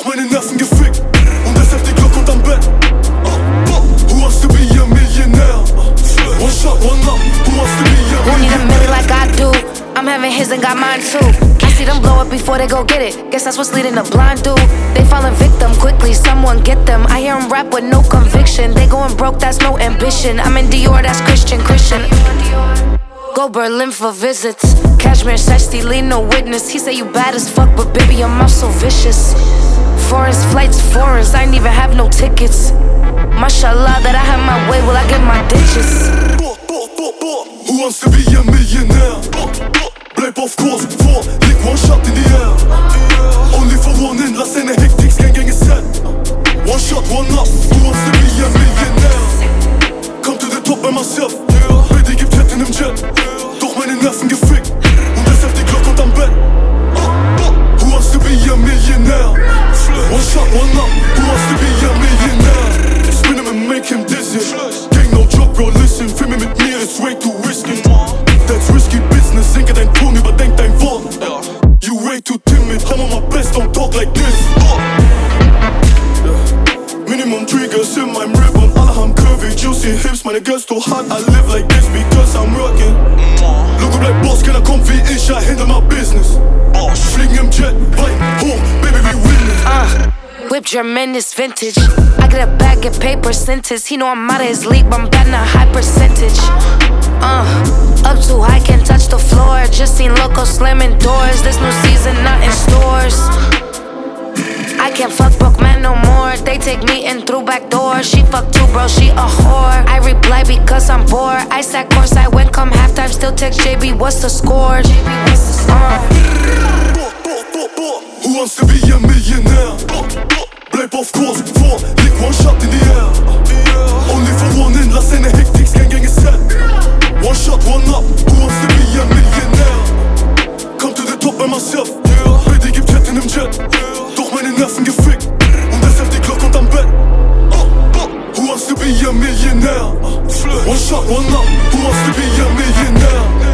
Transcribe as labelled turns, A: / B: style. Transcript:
A: meine Nerven gefickt und deshalb die Glocke unterm Bett. Who wants to be a millionaire? One shot, one up. Who wants to be a millionaire?
B: Who need a million like I do? I'm having his and got mine too. I see them blow up before they go get it. Guess that's what's leading the blind dude. They falling victim quickly, someone get them. I hear them rap with no conviction. They going broke, that's no ambition. I'm in Dior, that's Christian. Go Berlin for visits. Cashmere says Lee, no witness. He say you bad as fuck, but baby, your mouth so vicious. Forest flights, foreigns, I ain't even have no tickets. Mashallah that I have my way, will I get my ditches?
A: Who wants to be a millionaire? Bleib auf Kurs, leg one shot in the air. Only for one in, lass eine Hektik, Gang is set. One shot, one up. Who wants to be a millionaire? Come to the top by myself. Baby gibt Jet in dem Jet. Doch meine Nerven gefickt und deshalb die Glocke unterm Bett. Who wants to be a millionaire? One shot, one up. Who wants to be a millionaire? Spin him and make him dizzy. Gang no joke, bro, listen. Filme mit mir, it's way too risky. That's risky business. Sinke dein Ton, überdenk dein Wort. You way too timid. I'm on my best, don't talk like this. Minimum triggers in meinem Rip und alle haben curvy, juicy hips. Meine Girls too hot, I live like this because I'm rocking. Logo bleibt Boss, keiner kommt wie ich, I handle my business. Fliegen im Jet, weit hoch, baby, we winning.
B: Whip tremendous vintage. I get a bag, get paid percentage. He know I'm out of his league, but I'm betting a high percentage. Up too high, can't touch the floor. Just seen Loco slamming doors. This new season, not in stores. I can't fuck broke man no more. They take me in through back doors. She fuck too, bro, she a whore. I reply because I'm bored. I sat courtside when come halftime. Still text JB, what's the score?
A: Who wants to be a millionaire? Bleib auf Kurs, leg one shot in the air. Only for one in, lass eine Hektik, Gang is set. One shot, one up. Who wants to be a millionaire? Come to the top by myself. Baby gibt Jet in dem Jet. Doch meine Nerven gefickt und deshalb die Glocke unterm Bett. Who wants to be a millionaire? One shot, one up. Who wants to be a millionaire?